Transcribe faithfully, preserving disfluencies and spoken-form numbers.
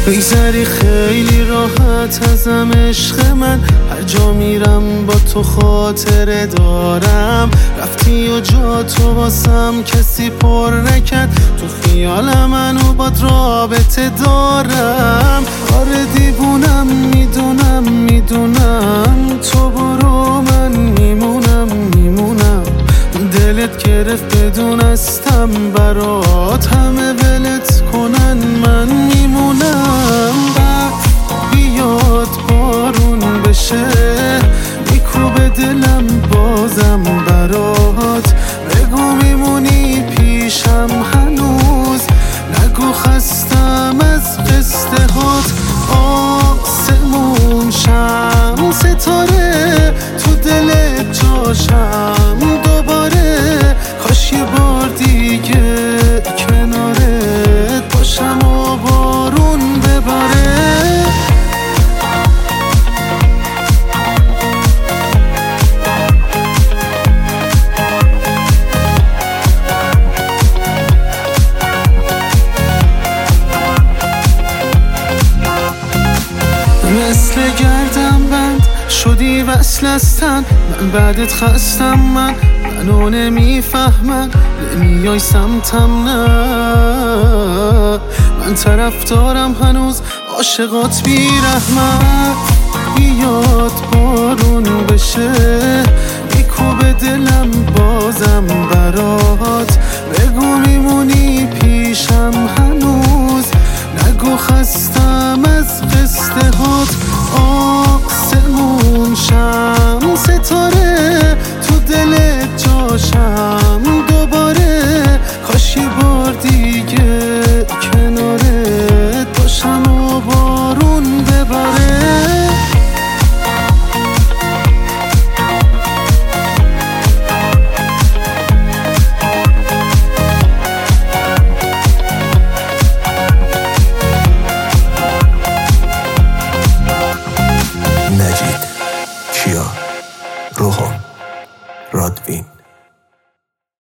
میگذری خیلی راحت ازم عشق من، هر جا میرم با تو خاطره دارم. رفتی و جا تو واسم کسی پر نکرد، تو خیال منو باد رابطه دارم. آره دیوونم میدونم میدونم، تو برو من میمونم میمونم. دلت گرفت بدونستم برات همه ولت کنن من میمونم. بعد بیاد بارون بشه میکوبه دلم بازم برات، بگو میمونی پیشم هنوز، نگو خستم از قصه هات. آسمون شم ستاره تو دلت جاشم دوباره، کاش یه بار دیگه کنارت باشم و بارون بباره. مثل گردم بند شدی وصل هستن، من بعدت خستم، من منو نمیفهمن، نمیای سمتم نه. من طرفدارم هنوز عاشقات بیرحمت، بیاد بارون بشه میکوبه دلم بازم برات، بگو میمونی پیشم هنوز،